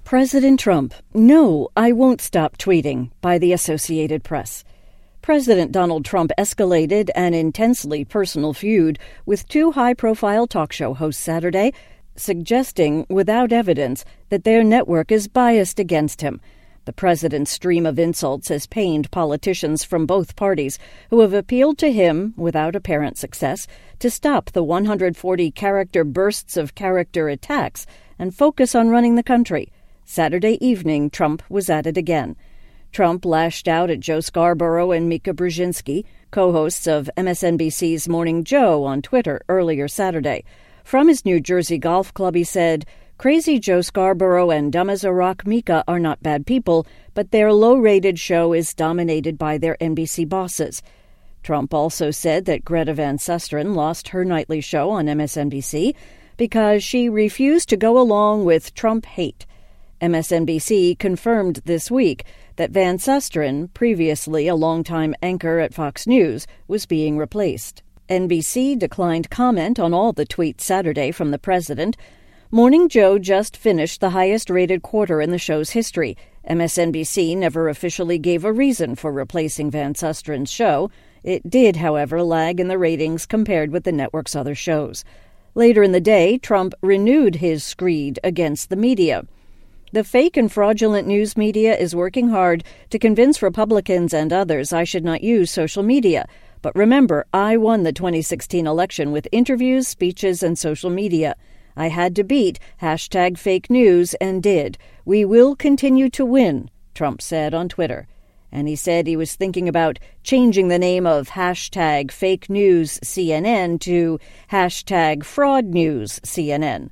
President Trump, "No, I won't stop tweeting," by the Associated Press. President Donald Trump escalated an intensely personal feud with two high-profile talk show hosts Saturday, suggesting, without evidence, that their network is biased against him. The president's stream of insults has pained politicians from both parties who have appealed to him, without apparent success, to stop the 140-character bursts of character attacks and focus on running the country. Saturday evening, Trump was at it again. Trump lashed out at Joe Scarborough and Mika Brzezinski, co-hosts of MSNBC's Morning Joe, on Twitter earlier Saturday. From his New Jersey golf club, he said, "Crazy Joe Scarborough and dumb as a rock Mika are not bad people, but their low-rated show is dominated by their NBC bosses." Trump also said that Greta Van Susteren lost her nightly show on MSNBC because she refused to go along with Trump hate. MSNBC confirmed this week that Van Susteren, previously a longtime anchor at Fox News, was being replaced. NBC declined comment on all the tweets Saturday from the president. Morning Joe just finished the highest-rated quarter in the show's history. MSNBC never officially gave a reason for replacing Van Susteren's show. It did, however, lag in the ratings compared with the network's other shows. Later in the day, Trump renewed his screed against the media. "The fake and fraudulent news media is working hard to convince Republicans and others I should not use social media. But remember, I won the 2016 election with interviews, speeches, and social media. I had to beat #fake news and did. We will continue to win," Trump said on Twitter. And he said he was thinking about changing the name of #fake news CNN to #fraud news CNN.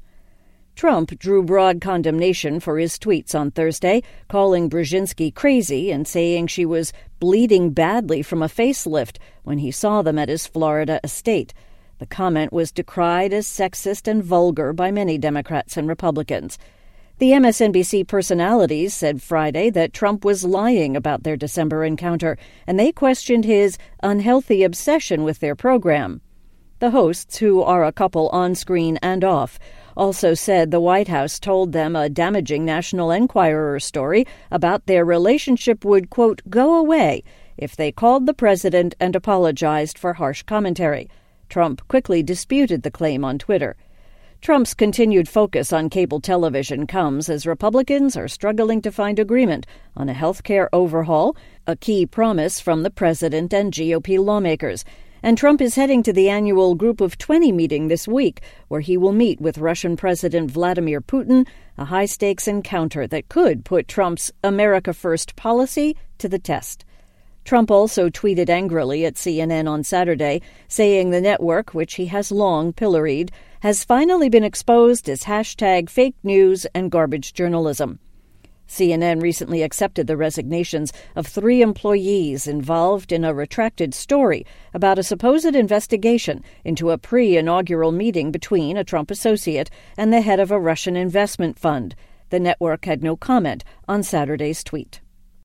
Trump drew broad condemnation for his tweets on Thursday, calling Brzezinski crazy and saying she was bleeding badly from a facelift when he saw them at his Florida estate. The comment was decried as sexist and vulgar by many Democrats and Republicans. The MSNBC personalities said Friday that Trump was lying about their December encounter, and they questioned his unhealthy obsession with their program. The hosts, who are a couple on-screen and off, also said the White House told them a damaging National Enquirer story about their relationship would, quote, "go away" if they called the president and apologized for harsh commentary. Trump quickly disputed the claim on Twitter. Trump's continued focus on cable television comes as Republicans are struggling to find agreement on a health care overhaul, a key promise from the president and GOP lawmakers. And Trump is heading to the annual Group of 20 meeting this week, where he will meet with Russian President Vladimir Putin, a high-stakes encounter that could put Trump's America First policy to the test. Trump also tweeted angrily at CNN on Saturday, saying the network, which he has long pilloried, has finally been exposed as #fake news and garbage journalism. CNN recently accepted the resignations of 3 employees involved in a retracted story about a supposed investigation into a pre-inaugural meeting between a Trump associate and the head of a Russian investment fund. The network had no comment on Saturday's tweet.